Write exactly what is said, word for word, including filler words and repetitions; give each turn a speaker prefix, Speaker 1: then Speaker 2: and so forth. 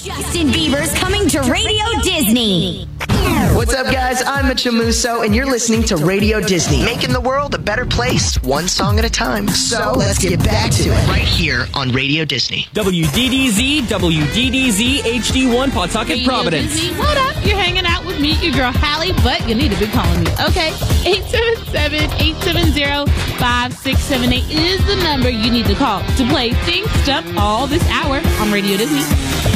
Speaker 1: Justin Bieber's coming to Radio Disney.
Speaker 2: What's up, guys? I'm Mitchell Musso, and you're listening to Radio Disney, making the world a better place, one song at a time. So let's get back to it right here on Radio Disney.
Speaker 3: W D D Z, W D D Z, H D one, Pawtucket,
Speaker 4: Radio
Speaker 3: Providence.
Speaker 4: Disney. What up? You're hanging out with me, your girl Hallie, but you need to be calling me, okay? eight seven seven, eight seven zero, five six seven eight is the number you need to call to play Think Stump all this hour on Radio Disney.